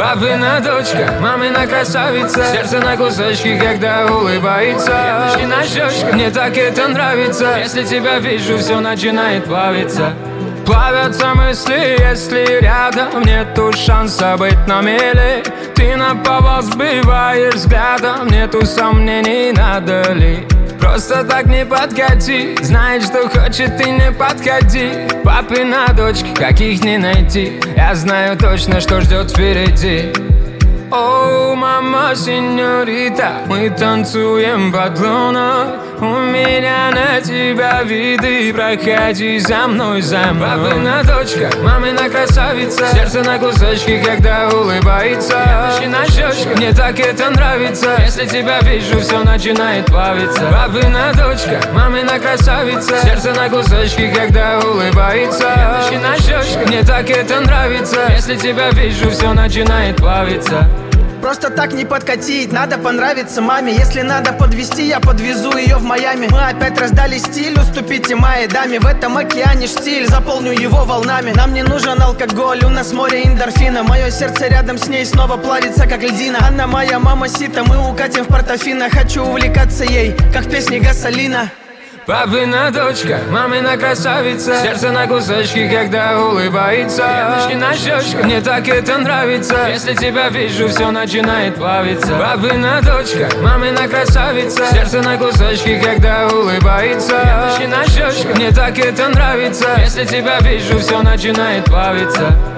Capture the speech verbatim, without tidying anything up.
Папина дочка, мамина красавица, сердце на кусочки, когда улыбается. И на щечках, мне так это нравится. Если тебя вижу, все начинает плавиться. Плавятся мысли, если рядом нету шанса быть на мели. Ты наповал сбиваешь взглядом, нету сомнений, надо ли. Просто так не подкати, знаешь, что хочет, и не подходи. Папина дочки, каких не найти, я знаю точно, что ждет впереди. О, мама, сеньорита, мы танцуем под луной. У меня на тебя виды, проходи за мной, за мной. Папина дочка, мамина красавица, сердце на кусочки, когда улыбается. И на щечках, мне так это нравится. Если тебя вижу, все начинает плавиться. Папина дочка, мамина красавица, сердце на кусочки, когда улыбается. И на щечках, мне так это нравится. Если тебя вижу, все начинает плавиться. Просто так не подкатить, надо понравиться маме. Если надо подвести, я подвезу ее в Майами. Мы опять раздали стиль, уступите моей даме. В этом океане штиль, заполню его волнами. Нам не нужен алкоголь, у нас море эндорфина. Мое сердце рядом с ней снова плавится, как льдина. Она моя мама сита, мы укатим в Портофино. Хочу увлекаться ей, как в песне Гасолина. Папина дочка, мамина красавица, сердце на кусочки, когда улыбается. И на щечках, мне так это нравится. Если тебя вижу, все начинает плавиться. Папина дочка, мамина красавица, сердце на кусочки, когда улыбается. И на щечках, мне так это нравится. Если тебя вижу, все начинает плавиться.